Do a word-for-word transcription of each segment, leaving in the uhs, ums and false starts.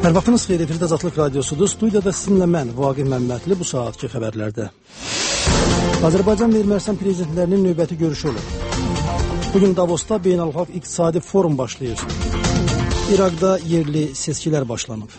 Hər vaxtınız xeyir, efirdə Azadlıq Radiosudur. Studiyada sizinlə mən, Vaqif Məmmədli, bu saatki xəbərlərdə. Azərbaycan və Ermənistan prezidentlərinin növbəti görüşü olur. Bugün Davosda beynəlxalq iqtisadi forum başlayır. İraqda yerli seçkilər başlanıb.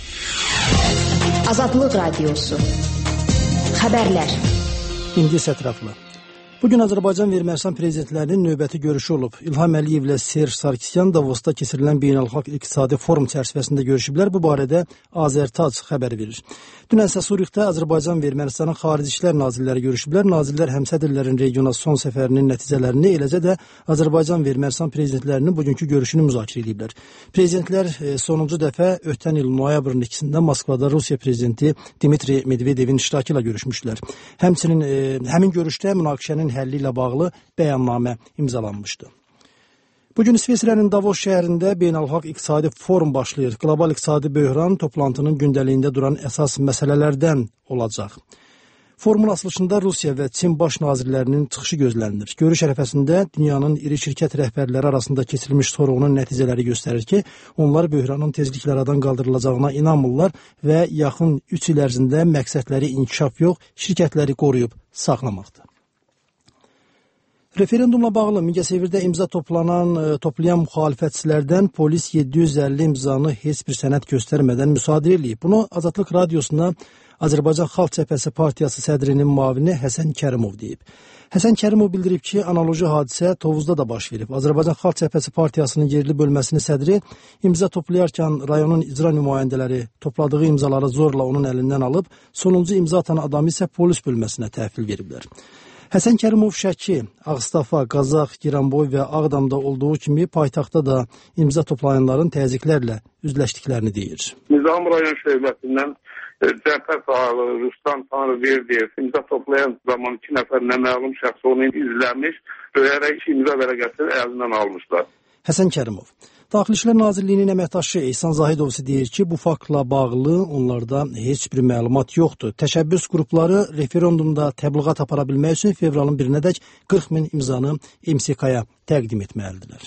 Azadlıq Radiosu. Xəbərlər. İndi isə ətraflı. Bugün Azərbaycan və Ermənistan prezidentlərinin növbəti görüşü olub. İlham Əliyev ilə Serj Sarkisyan Davosda keçirilən beynəlxalq iqtisadi forum çərçivəsində görüşüblər. Bu barədə Azərtac xəbər verir. Dünən isə Suriqdə Azərbaycan və Ermənistanın xarici işlər nazirləri görüşüblər. Nazirlər həmsədrlərin regiona son səfərinin nəticələrini, eləcə də Azərbaycan və Ermənistan prezidentlərinin bugünkü görüşünü müzakirə ediblər. Prezidentlər sonuncu dəfə ötən il noyabrın ikisində Moskvada Rusiya prezidenti Dmitri Medvedevin iştirakı ilə görüşmüşdülər. Həmçinin e, həmin görüşdə münaqişənin həlli ilə bağlı bəyannamə imzalanmışdı. Bugün İsveçrənin Davos şəhərində beynəlxalq iqtisadi forum başlayır. Qlobal iqtisadi böhran toplantının gündəliyində duran əsas məsələlərdən olacaq. Forumun açılışında Rusiya və Çin baş nazirlərinin çıxışı gözlənilir. Görüş ərəfəsində dünyanın iri şirkət rəhbərləri arasında keçirilmiş sorğunun nəticələri göstərir ki, onlar böhranın tezliklə aradan qaldırılacağına inanmırlar və yaxın üç il ərzində məqsədləri inkişaf yox, şirkətləri qoruyub saxlamaqdır. Referendumla bağlı Mingəçevirdə imza toplanan, toplayan müxalifətçilərdən polis yeddi yüz əlli imzanı heç bir sənəd göstərmədən müsadirə edib. Bunu Azadlıq Radiosuna Azərbaycan Xalq Cəbhəsi Partiyası sədrinin müavini Həsən Kərimov deyib. Həsən Kərimov bildirib ki, analoji hadisə Tovuzda da baş verib. Azərbaycan Xalq Cəbhəsi Partiyasının yerli bölməsinin sədri imza toplayarkən rayonun icra nümayəndələri topladığı imzaları zorla onun əlindən alıb, sonuncu imza atan adamı isə polis bölməsinə təhvil veriblər. Həsən Kərimov Şəki, Ağstafa, Qazax, Giranboy və Ağdamda olduğu kimi paytaxtda da imza toplayanların təzyiqlərlə üzləşdiklərini deyir. Nizam rayon şöbəsindən Cəfər Sağlı, Ruslan Tanrıverdiyev imza toplayan zaman iki nəfər naməlum şəxs onu izləmiş, döyərək imza vərəqəsini əlindən almışlar. Həsən Kərimov. Daxili İşlər Nazirliyinin əməkdaşı Ehsan Zahidov deyir ki, bu faktla bağlı onlarda heç bir məlumat yoxdur. Təşəbbüs qrupları referendumda təbliğat apara bilmək üçün fevralın birinədək qırx min imzanı M S K-ya təqdim etməlidirlər.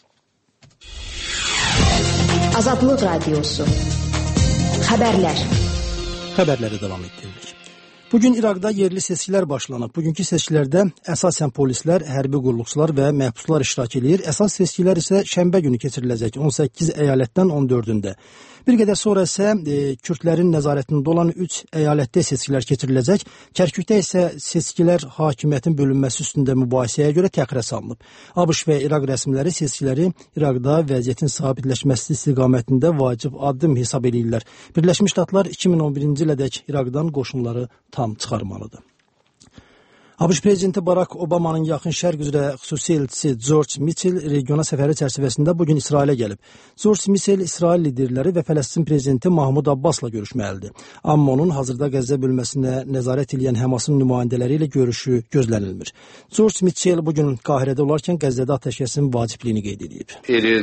Azadlıq Radiosu. Xəbərlər. Xəbərləri davam etdiririk. Bugün İraqda yerli seçkilər başlanıb. Bugünkü seçkilərdə əsasən polislər, hərbi qulluqçular və məhbuslar iştirak edir. Əsas seçkilər isə şənbə günü keçiriləcək on səkkiz əyalətdən on dördündə. Bir qədər sonra isə e, Kürdlərin nəzarətində olan üç əyalətdə seçkilər keçiriləcək. Kərkükdə isə seçkilər hakimiyyətin bölünməsi üstündə mübahisəyə görə təxirə salınıb. ABŞ və İraq rəsmiləri seçkiləri İraqda vəziyyətin sabitləşməsi istiqamətində vacib addım hesab edirlər. Birləşmiş Ştatlar iki min on birinci ilədək İraqdan qoşunları tam çıxarmalıdır. ABŞ prezidenti Barack Obamanın yaxın şərq üzrə xüsusi elçisi George Mitchell regiona səfəri çərçivəsində bugün İsrailə gəlib. George Mitchell İsrail liderləri və Fələstin prezidenti Mahmud Abbasla görüşməlidir. Amma onun hazırda Qəzza bölməsinə nəzarət edən Həmasın nümayəndələri ilə görüşü gözlənilmir. George Mitchell bugün Qahirədə olarkən Qəzzada atəşkəsin vacibliyini qeyd edib.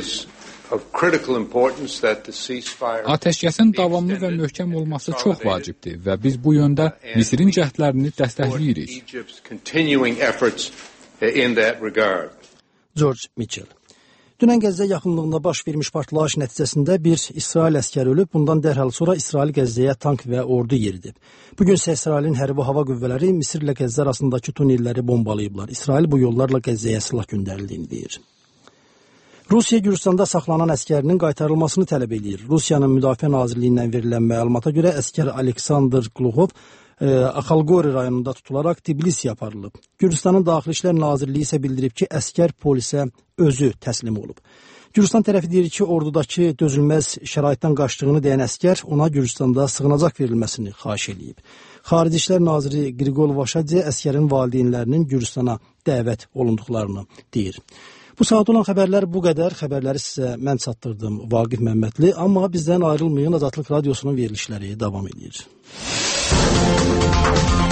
Atəşkəsin davamlı və möhkəm olması çox vacibdir və biz bu yöndə Misirin cəhdlərini dəstəkləyirik. George Mitchell. Dünən Qəzza yaxınlığında baş vermiş partlayış nəticəsində bir İsrail əskəri ölüb, bundan dərhal sonra İsrail Qəzzaya tank və ordu yeridib. Bugün isə İsrailin hərbi hava qüvvələri Misirlə Qəzza arasındakı tunelləri bombalayıblar. İsrail bu yollarla Qəzzaya silah göndərildiyini deyir. Rusiya Gürcüstanda saxlanan əskərinin qaytarılmasını tələb edir. Rusiyanın Müdafiə Nazirliyindən verilən məlumata görə əskər Aleksandr Gluxov Axalqori rayonunda tutularaq Tbilisiyə aparılıb. Gürcüstanın Daxili İşlər Nazirliyi isə bildirib ki, əskər polisə özü təslim olub. Gürcüstan tərəfi deyir ki, ordudakı dözülməz şəraitdən qaçdığını deyən əskər ona Gürcüstanda sığınacaq verilməsini xahiş edib. Xarici İşlər Naziri Grigol Vaşadze əskərin valideynlərinin Gürcüstana dəvət olunduqlarını deyir. Bu saat olan xəbərlər bu qədər. Xəbərləri sizə mən çatdırdım, Vaqif Məmmədli. Amma bizdən ayrılmayın, Azadlıq Radiosunun verilişləri davam edir.